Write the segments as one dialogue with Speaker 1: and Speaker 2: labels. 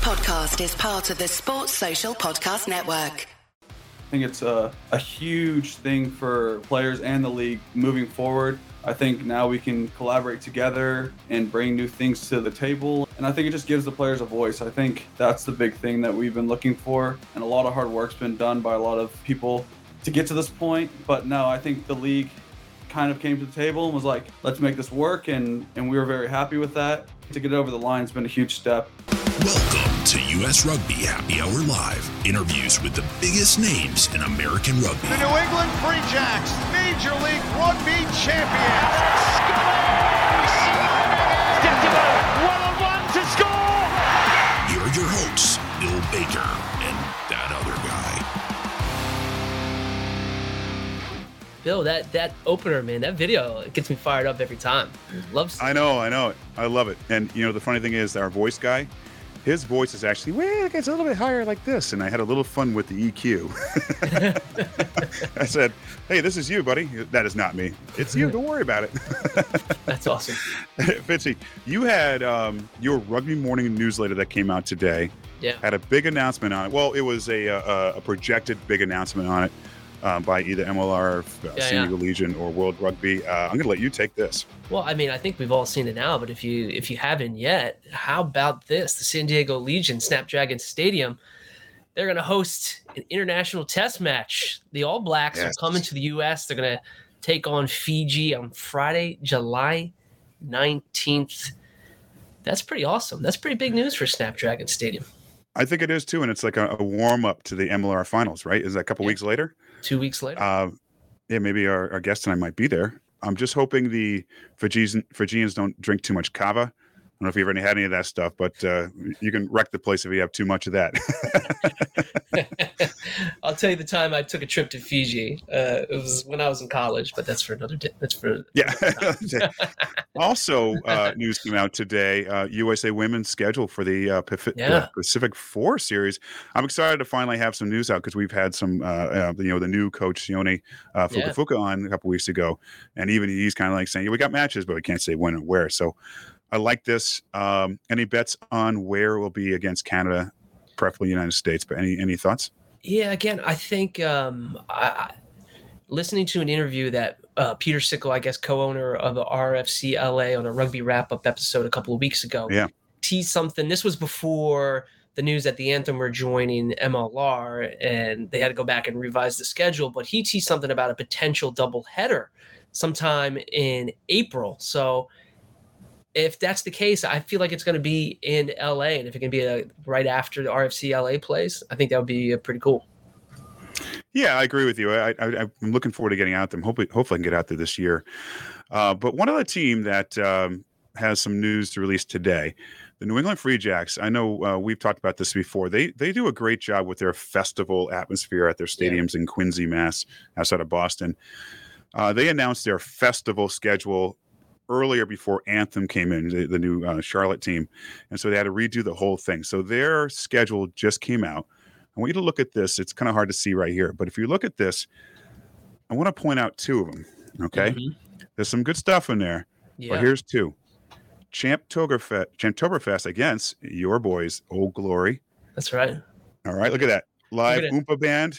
Speaker 1: podcast is part of the Sports Social Podcast Network.
Speaker 2: I think it's a huge thing for players and the league moving forward. I think now we can collaborate together and bring new things to the table. And I think it just gives the players a voice. I think that's the big thing that we've been looking for. And a lot of hard work's been done by a lot of people to get to this point. But no, I think the league kind of came to the table and was like, let's make this work. And we were very happy with that. To get it over the line has been a huge step.
Speaker 3: Welcome to U.S. Rugby Happy Hour Live. Interviews with the biggest names in American rugby.
Speaker 4: The New England Free Jacks, Major League Rugby champions. One-on-one to score.
Speaker 3: Here are your hosts, Bill Baker and that other guy.
Speaker 5: Bill, that opener, man, that video, it gets me fired up every time.
Speaker 6: I know it. I love it. And, the funny thing is, our voice guy, his voice is actually, it gets a little bit higher like this. And I had a little fun with the EQ. I said, hey, this is you, buddy. That is not me. It's you. Don't worry about it.
Speaker 5: That's awesome.
Speaker 6: Fitzy, you had your Rugby Morning newsletter that came out today.
Speaker 5: Yeah.
Speaker 6: Had a big announcement on it. Well, it was a projected big announcement on it. By either MLR, San Diego Legion, or World Rugby. I'm going to let you take this.
Speaker 5: Well, I mean, I think we've all seen it now, but if you haven't yet, how about this? The San Diego Legion, Snapdragon Stadium, they're going to host an international test match. The All Blacks are coming to the U.S. They're going to take on Fiji on Friday, July 19th. That's pretty awesome. That's pretty big news for Snapdragon Stadium.
Speaker 6: I think it is, too, and it's like a warm-up to the MLR finals, right? Is that a couple weeks later?
Speaker 5: 2 weeks later.
Speaker 6: Maybe our guest and I might be there. I'm just hoping the Fijians don't drink too much kava. I don't know if you've ever had any of that stuff, but you can wreck the place if you have too much of that.
Speaker 5: I'll tell you the time I took a trip to Fiji. It was when I was in college, but that's for another day.
Speaker 6: Also, news came out today. USA Women's schedule for the Pacific 4 series. I'm excited to finally have some news out because we've had some, the new coach Sione Fukafuka on a couple weeks ago, and even he's kind of like saying, we got matches, but we can't say when and where. So I like this. Any bets on where it will be against Canada, preferably United States? But any thoughts?
Speaker 5: Yeah, again, I think listening to an interview that Peter Sickle, I guess co-owner of the RFC LA on a Rugby Wrap-Up episode a couple of weeks ago, teased something. This was before the news that the Anthem were joining MLR, and they had to go back and revise the schedule. But he teased something about a potential doubleheader sometime in April. So if that's the case, I feel like it's going to be in LA, and if it can be right after the RFC LA plays, I think that would be pretty cool.
Speaker 6: Yeah, I agree with you. I'm looking forward to getting out there. Hopefully I can get out there this year. But one other team that has some news to release today, the New England Free Jacks. I know we've talked about this before. They do a great job with their festival atmosphere at their stadiums in Quincy, Mass, outside of Boston. They announced their festival schedule earlier before Anthem came in, the new Charlotte team. And so they had to redo the whole thing. So their schedule just came out. I want you to look at this. It's kind of hard to see right here. But if you look at this, I want to point out two of them, okay? Mm-hmm. There's some good stuff in there. Yeah. But here's two. Champtoberfest against your boys, Old Glory.
Speaker 5: That's right.
Speaker 6: All right, look at that. Live Oompa band.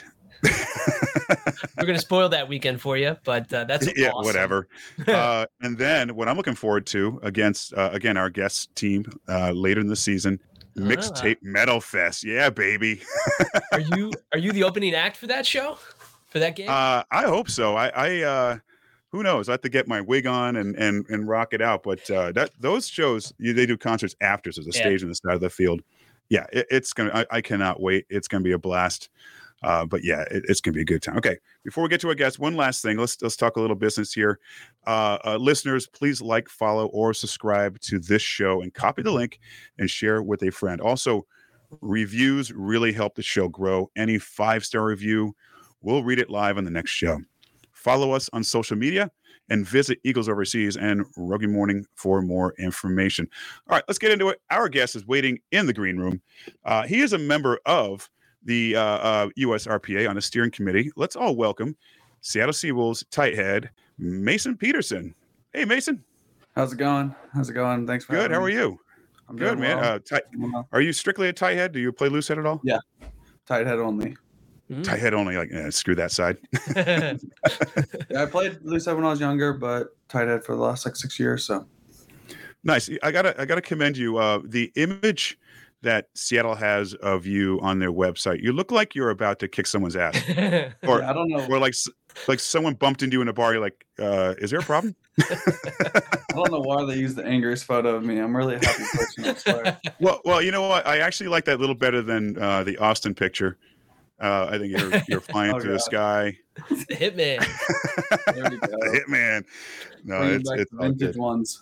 Speaker 5: We're going to spoil that weekend for you, but that's awesome.
Speaker 6: Whatever. And then what I'm looking forward to against, again, our guest team later in the season, Mixtape Metal Fest. Yeah, baby.
Speaker 5: Are you the opening act for that show? For that game?
Speaker 6: I hope so. I who knows? I have to get my wig on and rock it out. But those shows, they do concerts after, so there's a stage on the side of the field. Yeah, it's gonna. I cannot wait. It's gonna be a blast. But yeah, it's going to be a good time. Okay, before we get to our guests, one last thing. Let's talk a little business here. Listeners, please like, follow, or subscribe to this show and copy the link and share with a friend. Also, reviews really help the show grow. Any 5-star review, we'll read it live on the next show. Follow us on social media and visit Eagles Overseas and Rugby Morning for more information. All right, let's get into it. Our guest is waiting in the green room. He is a member of the USRPA on the steering committee. Let's all welcome Seattle Seawolves tight head Mason Peterson. Hey, Mason.
Speaker 2: How's it going? Thanks for
Speaker 6: good. How are you?
Speaker 2: I'm
Speaker 6: Good,
Speaker 2: doing
Speaker 6: man.
Speaker 2: well.
Speaker 6: Are you strictly a tight head? Do you play loose head at all?
Speaker 2: Yeah, tight head only.
Speaker 6: Tight head only. Like, screw that side.
Speaker 2: Yeah, I played loose head when I was younger, but tight head for the last like 6 years. So
Speaker 6: nice. I gotta commend you. The image that Seattle has of you on their website, you look like you're about to kick someone's ass, or
Speaker 2: yeah, I don't know.
Speaker 6: or like someone bumped into you in a bar. You're like, is there a problem?
Speaker 2: I don't know why they use the angriest photo of me. I'm really a happy person, I swear.
Speaker 6: Well, you know what? I actually like that a little better than the Austin picture. I think you're flying through the sky.
Speaker 5: Hitman.
Speaker 2: There we go.
Speaker 6: Hitman. No,
Speaker 2: Bringing
Speaker 6: it's
Speaker 2: back
Speaker 6: it's
Speaker 2: the
Speaker 6: all
Speaker 2: vintage
Speaker 6: good.
Speaker 2: ones.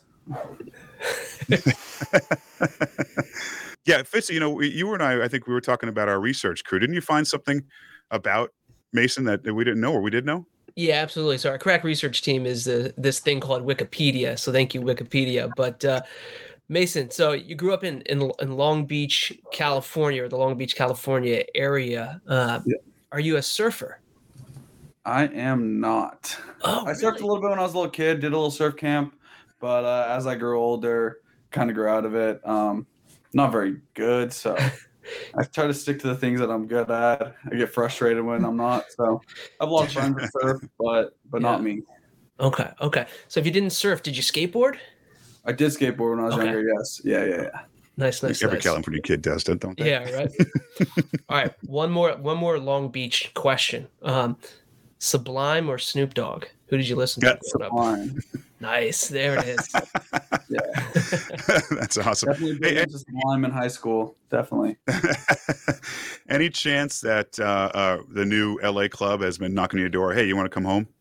Speaker 6: Yeah, Fitz, you and I think we were talking about our research crew. Didn't you find something about Mason that we didn't know, or we did know?
Speaker 5: Yeah, absolutely. So our crack research team is this thing called Wikipedia. So thank you, Wikipedia. But Mason, so you grew up in Long Beach, California, or the Long Beach, California area.
Speaker 2: Yeah.
Speaker 5: Are you a surfer?
Speaker 2: I am not.
Speaker 5: Oh,
Speaker 2: I surfed a little bit when I was a little kid, did a little surf camp, but as I grew older, kind of grew out of it. Not very good, so I try to stick to the things that I'm good at. I get frustrated when I'm not. So I have a lot of friends that surf, but not me.
Speaker 5: Okay. So if you didn't surf, did you skateboard?
Speaker 2: I did skateboard when I was younger. Yes. Yeah.
Speaker 5: Nice.
Speaker 6: Every California kid does that, don't they?
Speaker 5: Yeah, right. All right. One more Long Beach question. Sublime or Snoop Dogg? Who did you listen to?
Speaker 2: Sublime.
Speaker 5: Nice. There it is.
Speaker 2: Yeah.
Speaker 6: That's awesome.
Speaker 2: Definitely big into Sublime in high school. Definitely.
Speaker 6: Any chance that the new LA club has been knocking on your door? Hey, you want to come home?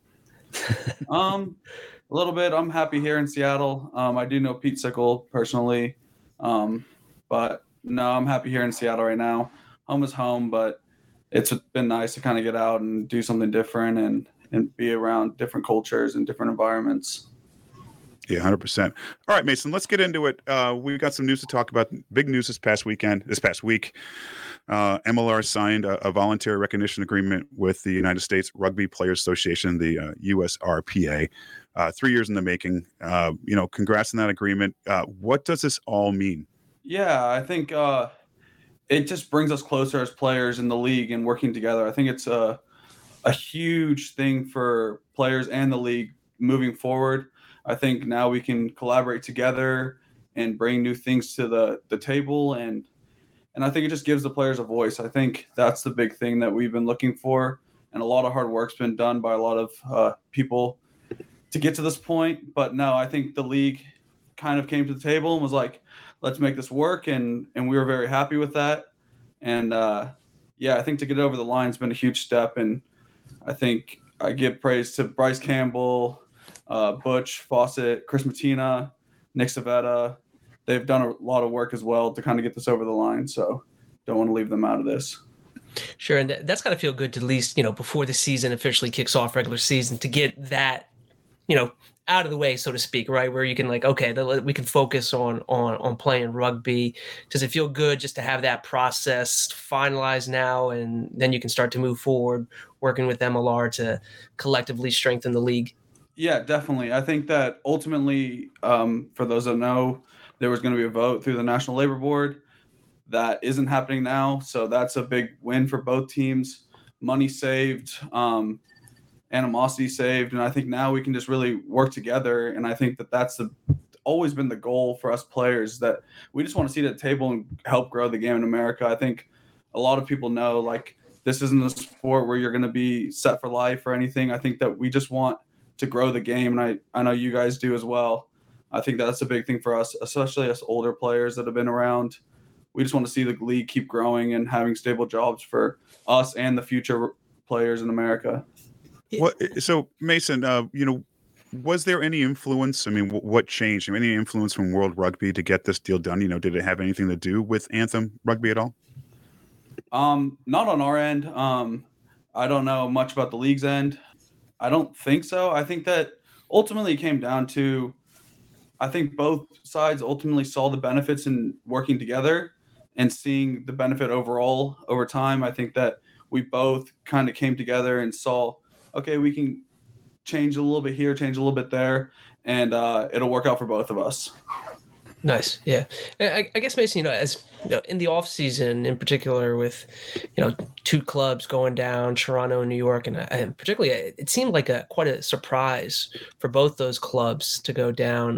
Speaker 2: A little bit. I'm happy here in Seattle. I do know Pete Sickle personally. But no, I'm happy here in Seattle right now. Home is home, but it's been nice to kind of get out and do something different and be around different cultures and different environments.
Speaker 6: Yeah, 100%. All right, Mason, let's get into it. We've got some news to talk about. Big news this past week. MLR signed a voluntary recognition agreement with the United States Rugby Players Association, the USRPA. 3 years in the making. Congrats on that agreement. What does this all mean?
Speaker 2: Yeah, I think it just brings us closer as players in the league and working together. I think it's a huge thing for players and the league moving forward. I think now we can collaborate together and bring new things to the table, and I think it just gives the players a voice. I think that's the big thing that we've been looking for, and a lot of hard work's been done by a lot of people to get to this point. But no, I think the league kind of came to the table and was like, let's make this work, and we were very happy with that. And I think to get it over the line has been a huge step, and I think I give praise to Bryce Campbell, Butch Fawcett, Chris Mattina, Nick Savetta. They've done a lot of work as well to kind of get this over the line, so don't want to leave them out of this.
Speaker 5: Sure, and that's got to feel good to at least, before the season officially kicks off, regular season, to get that, out of the way, so to speak, right? Where you can we can focus on playing rugby. Does it feel good just to have that process finalized now, and then you can start to move forward working with MLR to collectively strengthen the league?
Speaker 2: Yeah, definitely. I think that ultimately, for those that know, there was going to be a vote through the National Labor Board. That isn't happening now, so that's a big win for both teams. Money saved, animosity saved, and I think now we can just really work together. And I think that that's always been the goal for us players, that we just want to sit at the table and help grow the game in America. I think a lot of people know, this isn't a sport where you're going to be set for life or anything. I think that we just want to grow the game, and I know you guys do as well. I think that's a big thing for us, especially us older players that have been around. We just want to see the league keep growing and having stable jobs for us and the future players in America.
Speaker 6: So Mason, was there any influence? I mean, what changed? Any influence from World Rugby to get this deal done? Did it have anything to do with Anthem Rugby at all?
Speaker 2: Not on our end. I don't know much about the league's end. I don't think so. I think that ultimately it came down to, I think both sides ultimately saw the benefits in working together and seeing the benefit overall over time. I think that we both kind of came together and saw, okay, we can change a little bit here, change a little bit there, and it'll work out for both of us.
Speaker 5: Nice. Yeah. I guess, Mason, as in the off season in particular with, two clubs going down, Toronto and New York, and particularly it seemed like quite a surprise for both those clubs to go down.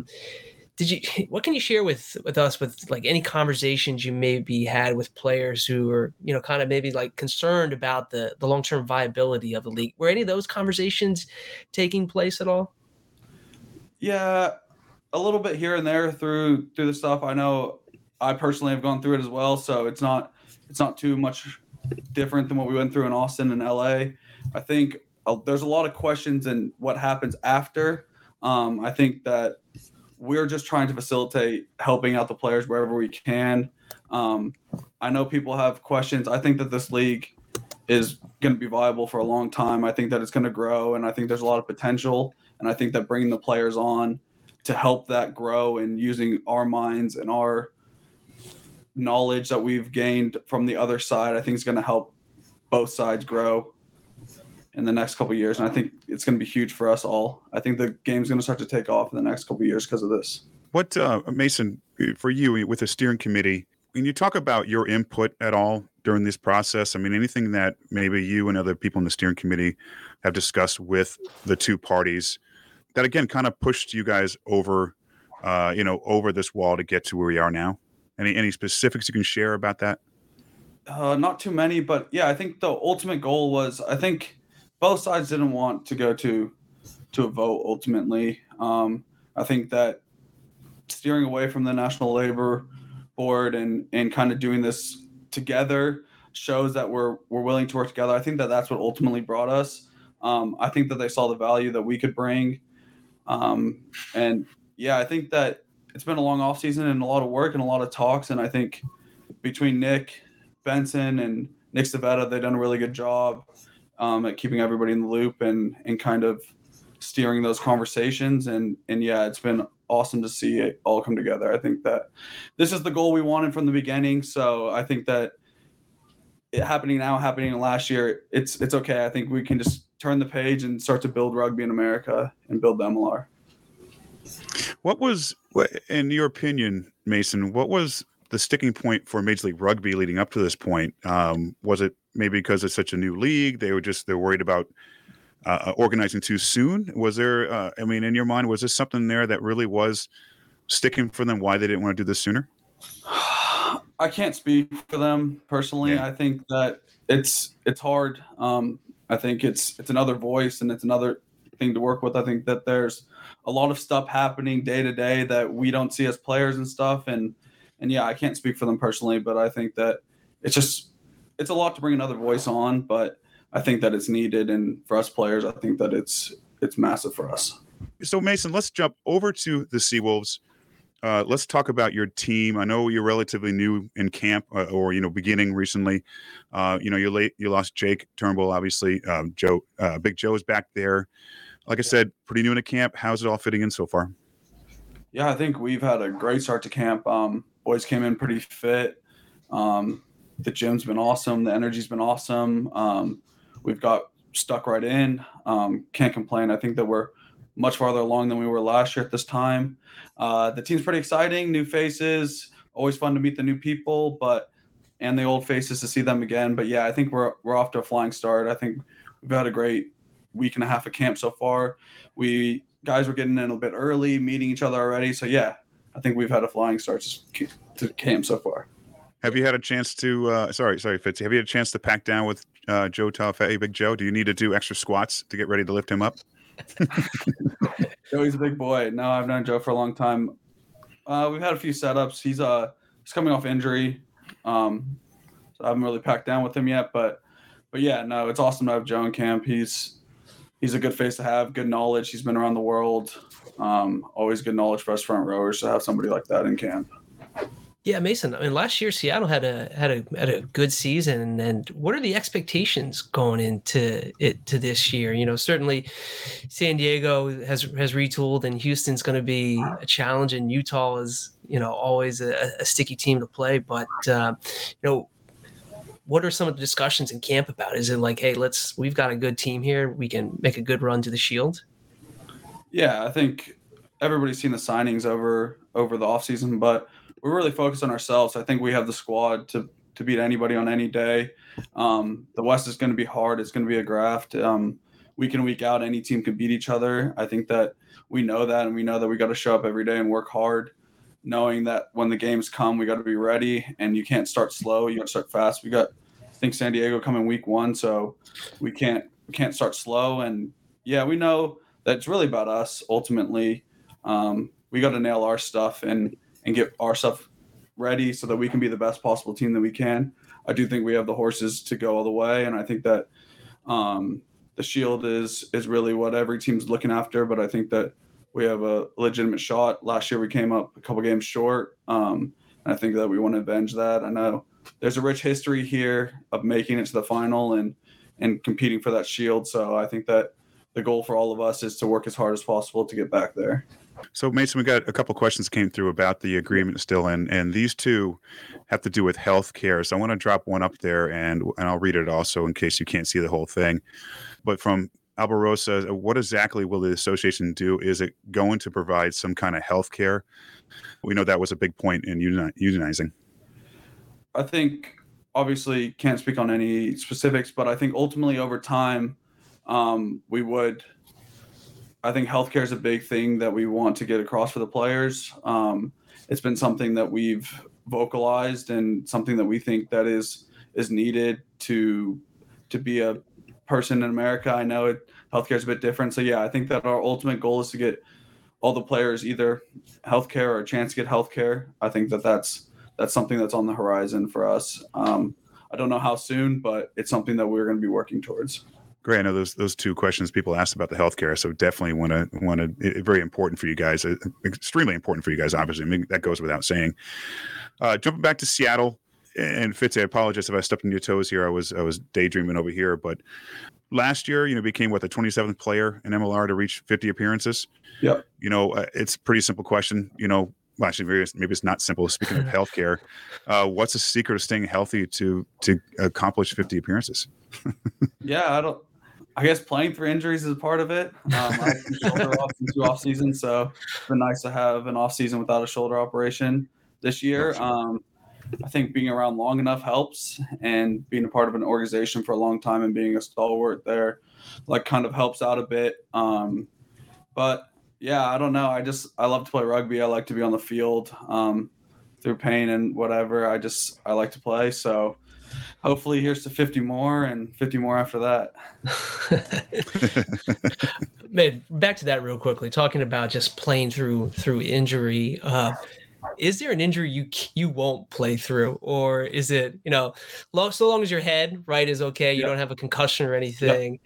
Speaker 5: What can you share with us with like any conversations you maybe had with players who are, kind of maybe like concerned about the long-term viability of the league? Were any of those conversations taking place at all?
Speaker 2: Yeah, a little bit here and there through the stuff. I know I personally have gone through it as well, so it's not too much different than what we went through in Austin and LA. I think there's a lot of questions and what happens after. I think that we're just trying to facilitate helping out the players wherever we can. I know people have questions. I think that this league is going to be viable for a long time. I think that it's going to grow, and I think there's a lot of potential. And I think that bringing the players on to help that grow and using our minds and our knowledge that we've gained from the other side, I think is going to help both sides grow in the next couple of years. And I think it's going to be huge for us all. I think the game's going to start to take off in the next couple of years because of this.
Speaker 6: What, Mason, for you with the steering committee, when you talk about your input at all during this process, I mean, anything that maybe you and other people in the steering committee have discussed with the two parties that, again, kind of pushed you guys over, over this wall to get to where we are now? Any specifics you can share about that?
Speaker 2: Not too many, but yeah, I think the ultimate goal was, I think both sides didn't want to go to a vote ultimately. I think that steering away from the National Labor Board and kind of doing this together shows that we're willing to work together. I think that that's what ultimately brought us. I think that they saw the value that we could bring. And yeah, I think that it's been a long off season and a lot of work and a lot of talks. And I think between Nick Benson and Nick Stavetta, they've done a really good job at keeping everybody in the loop and kind of steering those conversations. And yeah, it's been awesome to see it all come together. I think that this is the goal we wanted from the beginning. So I think that it happening last year, it's okay. I think we can just turn the page and start to build rugby in America and build the MLR.
Speaker 6: What was, in your opinion, Mason, what was the sticking point for Major League Rugby leading up to this point? Was it maybe because it's such a new league? They're worried about organizing too soon? Was there, in your mind, was there something there that really was sticking for them, why they didn't want to do this sooner?
Speaker 2: I can't speak for them personally. Yeah. I think that it's hard. I think it's another voice and it's another thing to work with. I think that there's a lot of stuff happening day to day that we don't see as players and stuff. And yeah, I can't speak for them personally, but I think that it's a lot to bring another voice on, but I think that it's needed. And for us players, I think that it's massive for us.
Speaker 6: So Mason, let's jump over to the Seawolves. Let's talk about your team. I know you're relatively new in camp, or beginning recently. You lost Jake Turnbull, obviously. Big Joe's back there. Like I said, pretty new in the camp. How's it all fitting in so far?
Speaker 2: Yeah, I think we've had a great start to camp. Boys came in pretty fit. The gym's been awesome. The energy's been awesome. We've got stuck right in. Can't complain. I think that we're much farther along than we were last year at this time. The team's pretty exciting. New faces, always fun to meet the new people, and the old faces to see them again. But yeah, I think we're off to a flying start. I think we've had a great week and a half of camp so far. Guys were getting in a bit early, meeting each other already. So yeah, I think we've had a flying start to camp so far.
Speaker 6: Have you had a chance to, sorry, Fitzy, have you had a chance to pack down with Joe Taufe'i, Big Joe? Do you need to do extra squats to get ready to lift him up?
Speaker 2: Joey's a big boy. No, I've known Joe for a long time. We've had a few setups. He's coming off injury, so I haven't really packed down with him yet. But yeah, no, it's awesome to have Joe in camp. He's a good face to have, good knowledge. He's been around the world. Always good knowledge for us front rowers to have somebody like that in camp.
Speaker 5: Yeah, Mason. I mean, last year Seattle had a good season, and what are the expectations going into it to this year? Certainly San Diego has retooled, and Houston's going to be a challenge, and Utah is always a sticky team to play. But what are some of the discussions in camp about? Is it like, hey, we've got a good team here, we can make a good run to the Shield?
Speaker 2: Yeah, I think everybody's seen the signings over the offseason, but we're really focused on ourselves. I think we have the squad to beat anybody on any day. The West is going to be hard. It's going to be a graft. Week in, week out, any team can beat each other. I think that we know that, and we know that we got to show up every day and work hard, knowing that when the games come, we got to be ready, and you can't start slow. You got to start fast. We got, I think, San Diego coming week 1, so we can't start slow. And yeah, we know that it's really about us ultimately. We got to nail our stuff and get our stuff ready so that we can be the best possible team that we can. I do think we have the horses to go all the way, and I think that the Shield is really what every team's looking after, but I think that we have a legitimate shot. Last year we came up a couple games short, and I think that we want to avenge that. I know there's a rich history here of making it to the final and competing for that Shield, so I think that the goal for all of us is to work as hard as possible to get back there.
Speaker 6: So, Mason, we got a couple questions came through about the agreement still, and these two have to do with healthcare. So I want to drop one up there, and I'll read it also in case you can't see the whole thing. But from Albarosa, what exactly will the association do? Is it going to provide some kind of healthcare? We know that was a big point in unionizing.
Speaker 2: I think, obviously, can't speak on any specifics, but I think ultimately over time, we would. I think healthcare is a big thing that we want to get across for the players. It's been something that we've vocalized and something that we think that is needed to be a person in America. I know healthcare is a bit different. So yeah, I think that our ultimate goal is to get all the players either healthcare or a chance to get healthcare. I think that's something that's on the horizon for us. I don't know how soon, but it's something that we're going to be working towards.
Speaker 6: Great. I know those two questions people asked about the healthcare, so definitely want to very important for you guys, extremely important for you guys. Obviously, I mean, that goes without saying. Jumping back to Seattle, and Fitz, I apologize if I stepped on your toes here. I was daydreaming over here, but last year, became the 27th player in MLR to reach 50 appearances.
Speaker 2: Yep.
Speaker 6: It's a pretty simple question. Well, actually, maybe it's not simple. Speaking of healthcare, what's the secret of staying healthy to accomplish 50 appearances?
Speaker 2: Yeah, I guess playing through injuries is a part of it. I had some shoulder off in 2 off seasons, so it's been nice to have an off season without a shoulder operation this year. I think being around long enough helps, and being a part of an organization for a long time and being a stalwart there, kind of helps out a bit. But yeah, I don't know. I love to play rugby. I like to be on the field through pain and whatever. I like to play. So hopefully here's to 50 more and 50 more after that.
Speaker 5: Man, back to that real quickly, talking about just playing through injury. Is there an injury you won't play through, or is it, so long as your head is okay, you don't have a concussion or anything,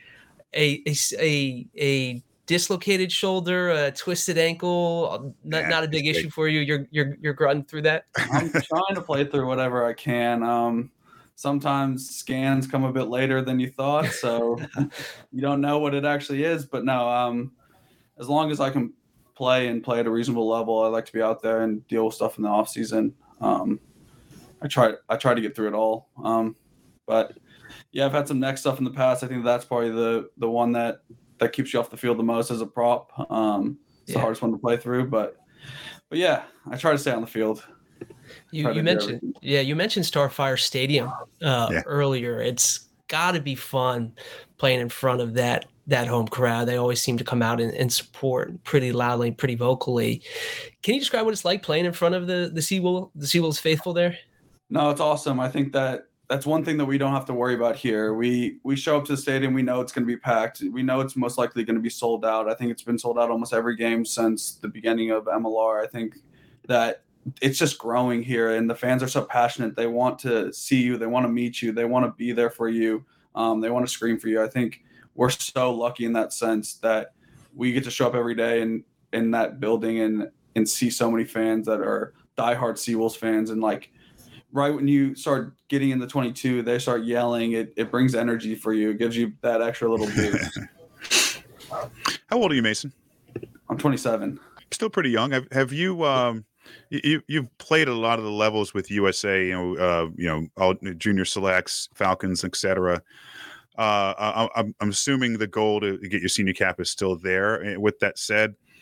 Speaker 5: a dislocated shoulder, a twisted ankle, not a big issue for you? You're grunting through that?
Speaker 2: I'm trying to play through whatever I can. Sometimes scans come a bit later than you thought, so you don't know what it actually is. But no, as long as I can play at a reasonable level, I like to be out there and deal with stuff in the off season. I try to get through it all. But yeah, I've had some neck stuff in the past. I think that's probably the one that keeps you off the field the most as a prop. It's the hardest one to play through, but yeah, I try to stay on the field.
Speaker 5: You mentioned Starfire Stadium earlier. It's got to be fun playing in front of that home crowd. They always seem to come out and support pretty loudly, pretty vocally. Can you describe what it's like playing in front of the Seawolves faithful there?
Speaker 2: No, it's awesome. I think that's one thing that we don't have to worry about here. We show up to the stadium. We know it's going to be packed. We know it's most likely going to be sold out. I think it's been sold out almost every game since the beginning of MLR. I think that it's just growing here, and the fans are so passionate. They want to see you. They want to meet you. They want to be there for you. They want to scream for you. I think we're so lucky in that sense that we get to show up every day in that building and see so many fans that are diehard Seawolves fans. And right when you start getting in the 22, they start yelling. It brings energy for you. It gives you that extra little boost.
Speaker 6: How old are you, Mason?
Speaker 2: I'm 27.
Speaker 6: Still pretty young. Have you you've played a lot of the levels with USA, all junior selects, Falcons, etc. I'm assuming the goal to get your senior cap is still there. With that said,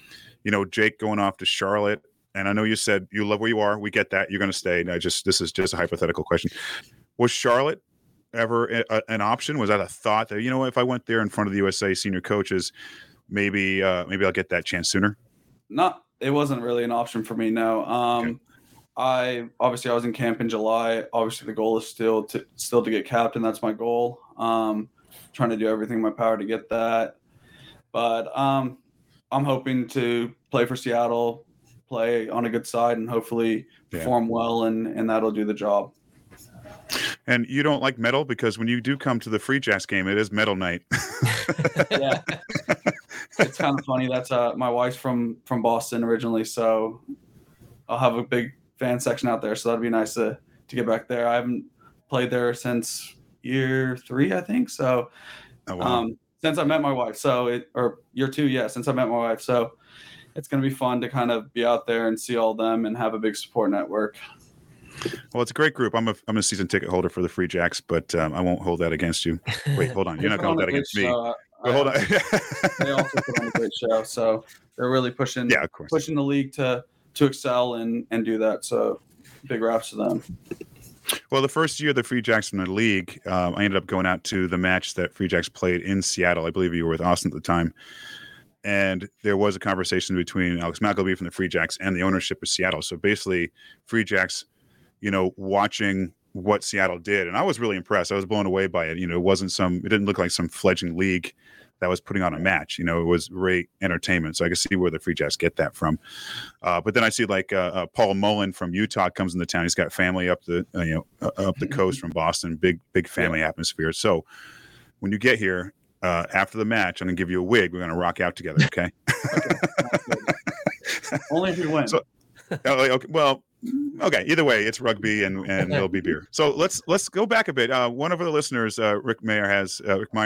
Speaker 6: Jake going off to Charlotte, and I know you said you love where you are. We get that. You're going to stay. This is just a hypothetical question. Was Charlotte ever an option? Was that a thought that, if I went there in front of the USA senior coaches, maybe I'll get that chance sooner?
Speaker 2: It wasn't really an option for me. No. Okay. I was in camp in July. Obviously the goal is still to get captain. That's my goal. Trying to do everything in my power to get that. But I'm hoping to play for Seattle, play on a good side, and hopefully perform well, and that'll do the job.
Speaker 6: And you don't like metal, because when you do come to the Free Jacks game, it is metal night.
Speaker 2: Yeah. It's kind of funny. That's my wife's from Boston originally, so I'll have a big fan section out there. So that'd be nice to get back there. I haven't played there since year 3, I think. So since I met my wife, or year 2, since I met my wife. So it's going to be fun to kind of be out there and see all of them and have a big support network.
Speaker 6: Well, it's a great group. I'm a season ticket holder for the Free Jacks, but I won't hold that against you. Wait, hold on. You're not going to hold that against me. Hold on.
Speaker 2: They also put on a great show, so they're really pushing the league to excel and do that. So big raps to them.
Speaker 6: Well, the first year the Free Jacks in the league, I ended up going out to the match that Free Jacks played in Seattle. I believe you were with Austin at the time. And there was a conversation between Alex McElvey from the Free Jacks and the ownership of Seattle. So basically, Free Jacks, watching what Seattle did. And I was really impressed. I was blown away by it. It didn't look like some fledgling league that was putting on a match. It was great entertainment. So I can see where the Free Jacks get that from. But then I see Paul Mullen from Utah comes into town. He's got family up the coast from Boston, big family atmosphere. So when you get here after the match, I'm going to give you a wig. We're going to rock out together. Okay.
Speaker 2: Only if we win. So,
Speaker 6: okay. Well, okay. Either way, it's rugby and there'll be beer. So let's go back a bit. One of the listeners, Rick Meyer has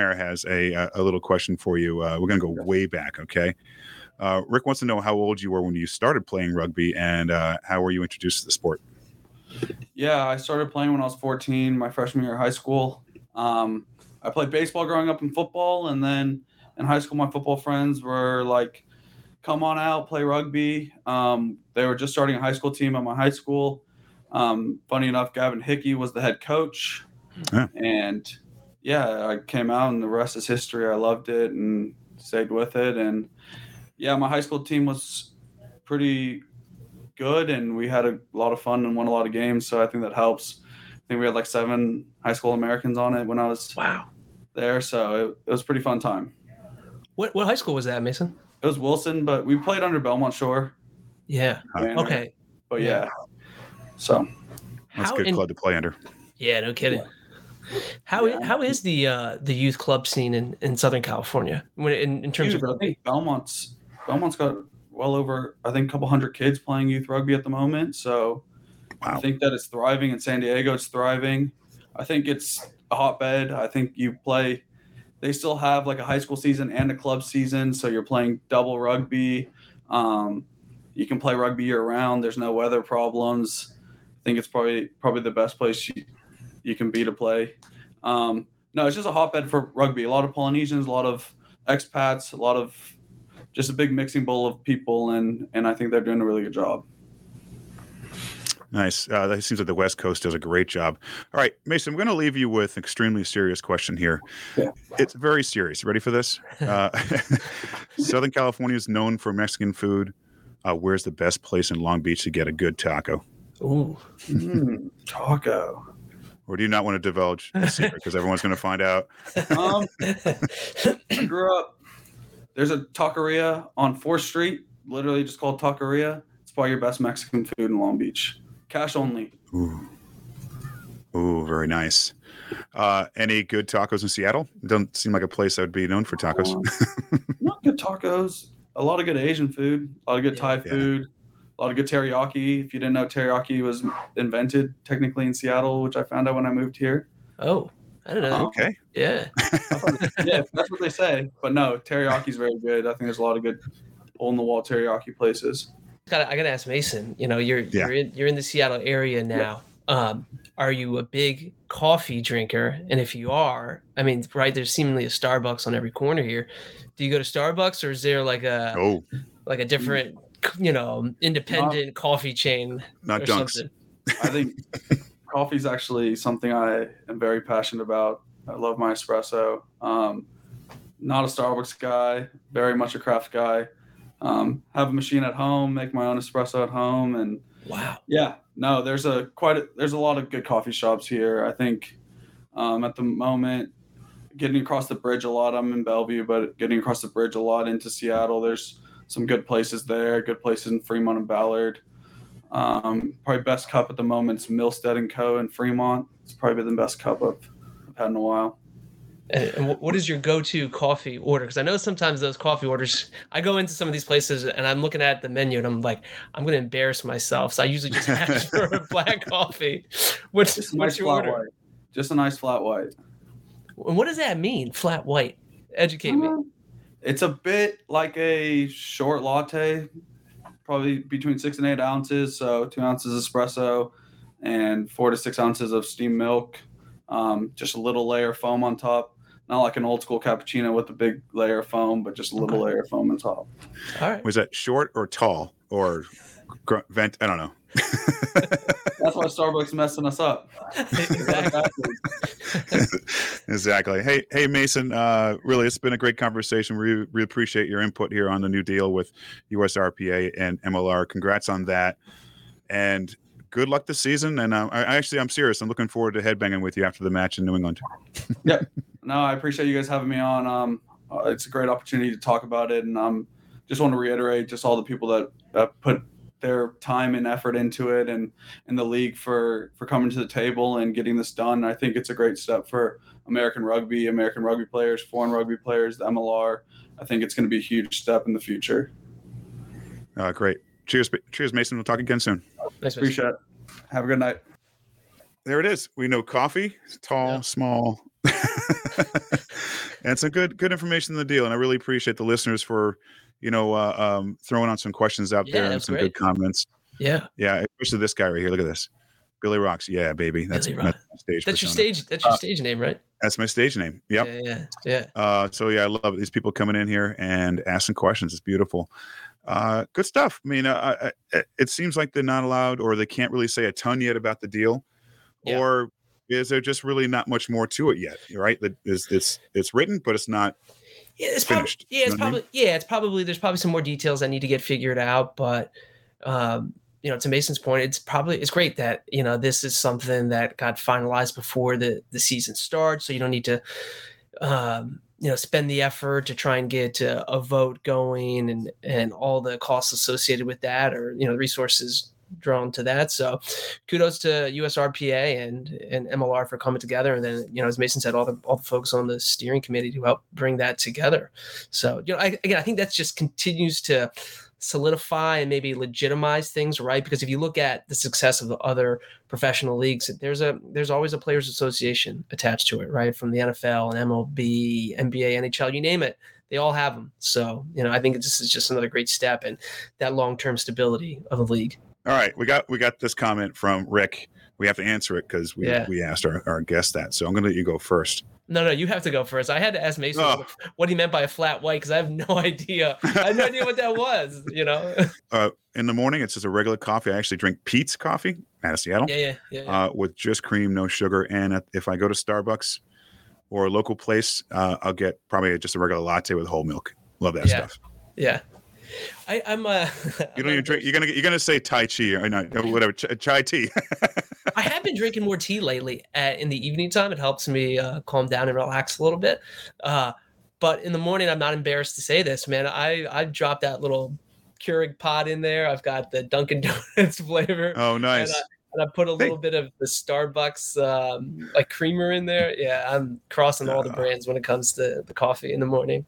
Speaker 6: a little question for you. We're going to go way back. Okay. Rick wants to know how old you were when you started playing rugby, and how were you introduced to the sport?
Speaker 2: Yeah, I started playing when I was 14, my freshman year of high school. I played baseball growing up and football, and then in high school, my football friends were like, come on out, play rugby. They were just starting a high school team at my high school. Funny enough, Gavin Hickey was the head coach. Yeah. And I came out, and the rest is history. I loved it and stayed with it. And my high school team was pretty good, and we had a lot of fun and won a lot of games. So I think that helps. I think we had 7 high school Americans on it when I was there. So it was a pretty fun time.
Speaker 5: What high school was that, Mason?
Speaker 2: It was Wilson, but we played under Belmont Shore.
Speaker 5: Yeah. Okay.
Speaker 2: But so
Speaker 6: that's a good club to play under.
Speaker 5: Yeah, no kidding. How is the youth club scene in Southern California in terms of rugby?
Speaker 2: I think Belmont's got well over, I think, a couple hundred kids playing youth rugby at the moment. So I think that it's thriving. In San Diego, it's thriving. I think it's a hotbed. I think they still have a high school season and a club season, so you're playing double rugby. You can play rugby year round. There's no weather problems. I think it's probably the best place you can be to play. No, it's just a hotbed for rugby. A lot of Polynesians, a lot of expats, a lot of just a big mixing bowl of people, and I think they're doing a really good job.
Speaker 6: Nice. That seems like the West Coast does a great job. All right, Mason, I'm going to leave you with an extremely serious question here. Yeah. It's very serious. You ready for this? Southern California is known for Mexican food. Where's the best place in Long Beach to get a good taco?
Speaker 5: Ooh.
Speaker 2: Taco.
Speaker 6: Or do you not want to divulge the secret because everyone's going to find out?
Speaker 2: I grew up. There's a taqueria on 4th Street, literally just called Taqueria. It's probably your best Mexican food in Long Beach. Cash only.
Speaker 6: Ooh, very nice. Any good tacos in Seattle? Doesn't seem like a place that would be known for tacos.
Speaker 2: Not good tacos. A lot of good Asian food. A lot of good Thai food. A lot of good teriyaki. If you didn't know, teriyaki was invented technically in Seattle, which I found out when I moved here.
Speaker 5: Oh, I don't know.
Speaker 6: Okay.
Speaker 5: Yeah.
Speaker 2: Yeah, that's what they say. But no, teriyaki is very good. I think there's a lot of good hole-in-the-wall teriyaki places.
Speaker 5: I gotta ask Mason. You're in the Seattle area now. Yeah. Are you a big coffee drinker? And if you are, I mean, right, there's seemingly a Starbucks on every corner here. Do you go to Starbucks, or is there like a like a different, independent coffee chain.
Speaker 6: Not
Speaker 5: or
Speaker 6: Dunks.
Speaker 5: Something.
Speaker 2: I think coffee is actually something I am very passionate about. I love my espresso. Not a Starbucks guy, very much a craft guy. Have a machine at home, make my own espresso at home, and
Speaker 5: wow.
Speaker 2: Yeah, no, there's a lot of good coffee shops here. I think at the moment, getting across the bridge a lot. I'm in Bellevue, but getting across the bridge a lot into Seattle. There's some good places there. Good places in Fremont and Ballard. Probably best cup at the moment is Milstead and Co. in Fremont. It's probably the best cup I've had in a while.
Speaker 5: And what is your go-to coffee order? Because I know sometimes those coffee orders, I go into some of these places and I'm looking at the menu and I'm like, I'm going to embarrass myself. So I usually just ask for a black coffee. What's your order?
Speaker 2: White. Just a nice flat white.
Speaker 5: And what does that mean, flat white? Educate me.
Speaker 2: It's a bit like a short latte, probably between 6 and 8 ounces. So 2 ounces espresso and 4 to 6 ounces of steamed milk. Just a little layer of foam on top. Not like an old school cappuccino with a big layer of foam, but just a little layer of foam on top.
Speaker 5: All right.
Speaker 6: Was that short or tall or vent? I don't know.
Speaker 2: That's why Starbucks messing us up.
Speaker 6: Exactly. Hey, Mason. Really, it's been a great conversation. We appreciate your input here on the new deal with USRPA and MLR. Congrats on that, and good luck this season. And I'm serious. I'm looking forward to headbanging with you after the match in New England.
Speaker 2: Yep. No, I appreciate you guys having me on. It's a great opportunity to talk about it, and just want to reiterate just all the people that put their time and effort into it and in the league for coming to the table and getting this done. I think it's a great step for American rugby players, foreign rugby players, the MLR. I think it's going to be a huge step in the future.
Speaker 6: Great. Cheers, Mason. We'll talk again soon.
Speaker 5: Nice.
Speaker 2: Appreciate it. Have a good night.
Speaker 6: There it is. We know coffee, tall, small, and some good information in the deal. And I really appreciate the listeners for throwing on some questions out there and some good comments.
Speaker 5: Yeah.
Speaker 6: Especially this guy right here. Look at this. Billy Rocks. Yeah, baby. That's my stage.
Speaker 5: That's your stage. That's your stage name, right?
Speaker 6: That's my stage name. Yep.
Speaker 5: Yeah.
Speaker 6: So I love these people coming in here and asking questions. It's beautiful. Good stuff. I mean, it seems like they're not allowed, or they can't really say a ton yet about the deal, or is there just really not much more to it yet? Right? It's written, but it's not.
Speaker 5: It's
Speaker 6: finished.
Speaker 5: It's probably there's probably some more details that need to get figured out, but to Mason's point, it's great that this is something that got finalized before the season starts, so you don't need to spend the effort to try and get a vote going and all the costs associated with that, or resources drawn to that. So kudos to USRPA and MLR for coming together, and then as Mason said, all the folks on the steering committee to help bring that together. So I think that just continues to solidify and maybe legitimize things, right? Because if you look at the success of the other professional leagues, there's always a players association attached to it, right? From the NFL and MLB, NBA, NHL, you name it, they all have them. So I think this is just another great step in that long-term stability of the league.
Speaker 6: All right, we got this comment from Rick. We have to answer it because we asked our guest that. So I'm going to let you go first.
Speaker 5: No, you have to go first. I had to ask Mason what he meant by a flat white because I have no idea. I had no idea what that was.
Speaker 6: In the morning, it's just a regular coffee. I actually drink Pete's coffee out of Seattle.
Speaker 5: Yeah.
Speaker 6: With just cream, no sugar. And if I go to Starbucks or a local place, I'll get probably just a regular latte with whole milk. Love that stuff.
Speaker 5: Yeah. I'm
Speaker 6: you don't even drink. You're gonna say Tai Chi or not, whatever, chai tea.
Speaker 5: I have been drinking more tea lately in the evening time. It helps me calm down and relax a little bit. But in the morning, I'm not embarrassed to say this, man. I dropped that little Keurig pot in there. I've got the Dunkin' Donuts flavor.
Speaker 6: Oh, nice.
Speaker 5: And I put a little bit of the Starbucks like creamer in there. Yeah, I'm crossing all the brands when it comes to the coffee in the morning.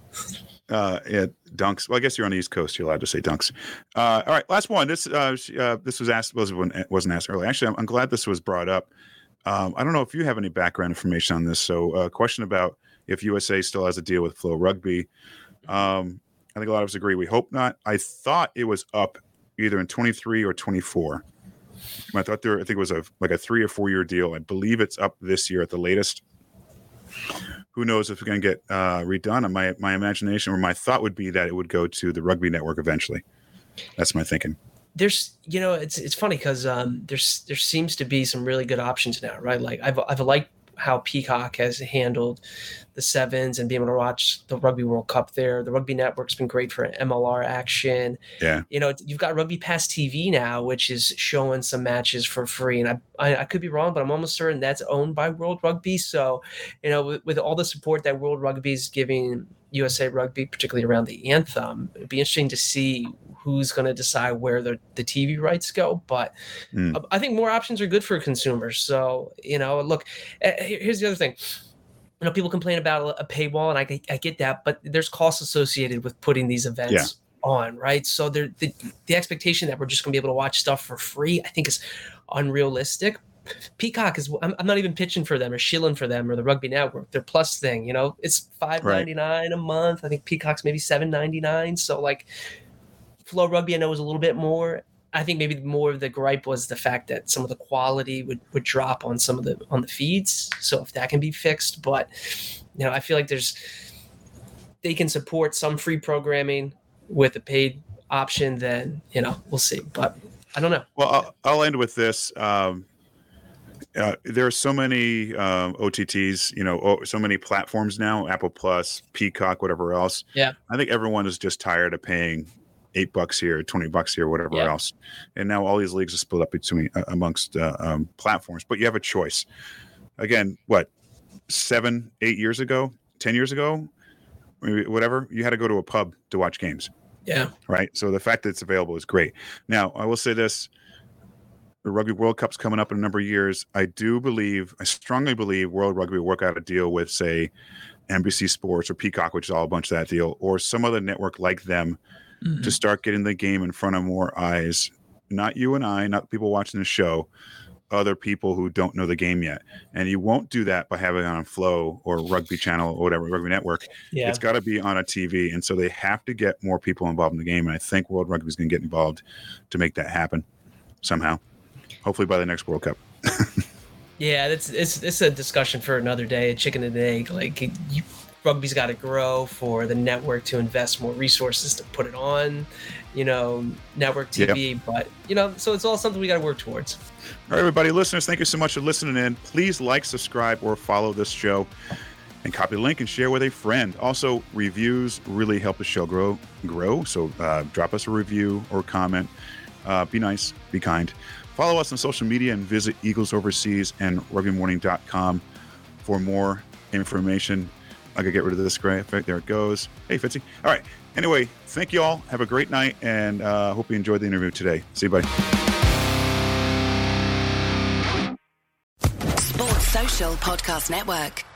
Speaker 6: Dunks. Well, I guess you're on the East Coast. You're allowed to say Dunks. All right, last one. This was asked. Wasn't asked earlier. Actually, I'm glad this was brought up. I don't know if you have any background information on this. So, a question about if USA still has a deal with Flow Rugby. I think a lot of us agree. We hope not. I thought it was up either in 23 or 24. I think it was a 3 or 4 year deal. I believe it's up this year at the latest. who knows if it's going to get redone? And my imagination or my thought would be that it would go to the Rugby Network eventually. That's my thinking.
Speaker 5: There's, it's funny because there seems to be some really good options now, right? Like I've liked how Peacock has handled the sevens and being able to watch the Rugby World Cup there. The Rugby Network's been great for MLR action.
Speaker 6: Yeah.
Speaker 5: You've got Rugby Pass TV now, which is showing some matches for free. And I could be wrong, but I'm almost certain that's owned by World Rugby. So, with all the support that World Rugby is giving USA Rugby, particularly around the anthem, it'd be interesting to see who's going to decide where the TV rights go. But I think more options are good for consumers. So, look, here's the other thing. People complain about a paywall, and I get that, but there's costs associated with putting these events on, right? So the expectation that we're just going to be able to watch stuff for free, I think, is unrealistic. Peacock is, I'm not even pitching for them or shilling for them or the Rugby Network, their Plus thing, it's $5.99 a month. I think Peacock's maybe $7.99. So like Flow Rugby, I know is a little bit more. I think maybe more of the gripe was the fact that some of the quality would drop on on the feeds. So if that can be fixed, but I feel like they can support some free programming with a paid option, then we'll see. But I don't know.
Speaker 6: Well, I'll end with this. There are so many OTTs, so many platforms now, Apple Plus, Peacock, whatever else.
Speaker 5: Yeah.
Speaker 6: I think everyone is just tired of paying $8 here, $20 here, whatever else. And now all these leagues are split up amongst platforms, but you have a choice. Again, 7, 8 years ago, 10 years ago, maybe whatever, you had to go to a pub to watch games.
Speaker 5: Yeah.
Speaker 6: Right. So the fact that it's available is great. Now, I will say this. The Rugby World Cup's coming up in a number of years. I strongly believe World Rugby will work out a deal with, say, NBC Sports or Peacock, which is all a bunch of that deal, or some other network like them, to start getting the game in front of more eyes. Not you and I, not people watching the show, other people who don't know the game yet. And you won't do that by having it on Flow or Rugby Channel or whatever, Rugby Network. Yeah. It's got to be on a TV. And so they have to get more people involved in the game. And I think World Rugby is going to get involved to make that happen somehow. Hopefully by the next World Cup.
Speaker 5: Yeah, it's a discussion for another day, a chicken and egg. Like, Rugby's got to grow for the network to invest more resources to put it on, network TV. But, so it's all something we got to work towards.
Speaker 6: All right, everybody, listeners, thank you so much for listening in. Please like, subscribe, or follow this show, and copy the link and share with a friend. Also, reviews really help the show grow. So drop us a review or comment. Be nice, be kind. Follow us on social media and visit Eagles Overseas and rugbymorning.com for more information. I gotta get rid of this graphic. There it goes. Hey, Fitzy. All right. Anyway, thank you all. Have a great night, and hope you enjoyed the interview today. See you, buddy.
Speaker 1: Sports Social Podcast Network.